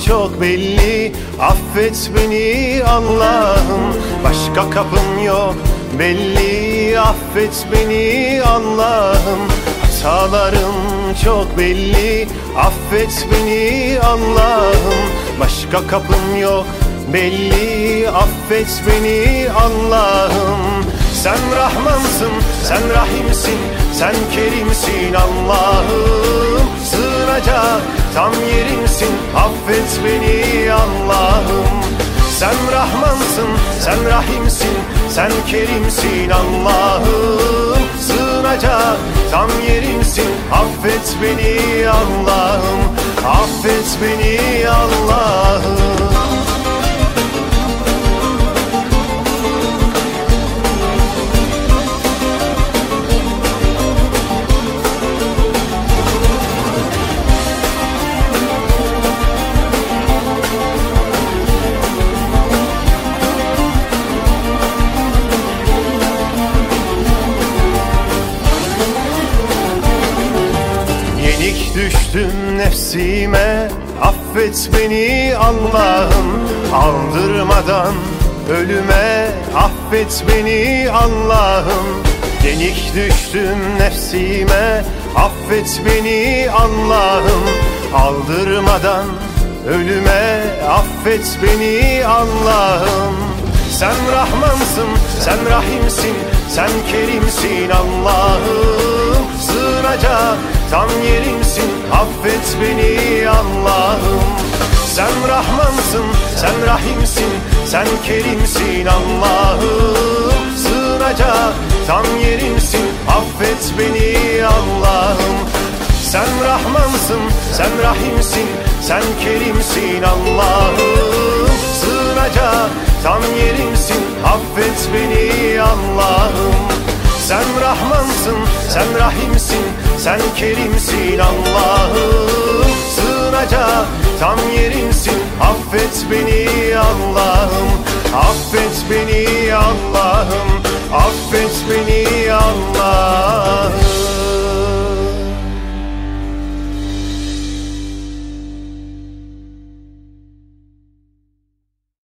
çok belli, affet beni Allah'ım. Başka kapım yok belli, affet beni Allah'ım. Hatalarım çok belli, affet beni Allah'ım. Başka kapım yok belli, affet beni Allah'ım. Sen Rahmansın, sen Rahimsin, sen Kerimsin Allah'ım. Sığınacak tam yerimsin, affet beni Allah'ım. Sen Rahmansın, sen Rahimsin, sen Kerimsin Allah'ım. Sığınacak tam yerimsin, affet beni Allah'ım. Affet beni Allah'ım. Yenik düştüm nefsime, affet beni Allah'ım. Aldırmadan ölüme, affet beni Allah'ım. Yenik düştüm nefsime, affet beni Allah'ım. Aldırmadan ölüme, affet beni Allah'ım. Sen Rahmansın, sen Rahimsin, sen Kerimsin Allah'ım. Sığınacak tam yerimsin, affet beni Allah'ım. Sen Rahmansın, sen Rahimsin, sen Kerimsin Allah'ım. Sığınacak tam yerimsin, affet beni Allah'ım. Sen Rahmansın, sen Rahimsin, sen Kerimsin Allah'ım. Sığınacak tam yerimsin, affet beni Allah'ım. Sen Rahmansın, sen Rahimsin, sen Kerimsin Allah'ım. Sığınacak tam yerimsin, affet beni Allah'ım. Affet beni Allah'ım, affet beni Allah'ım.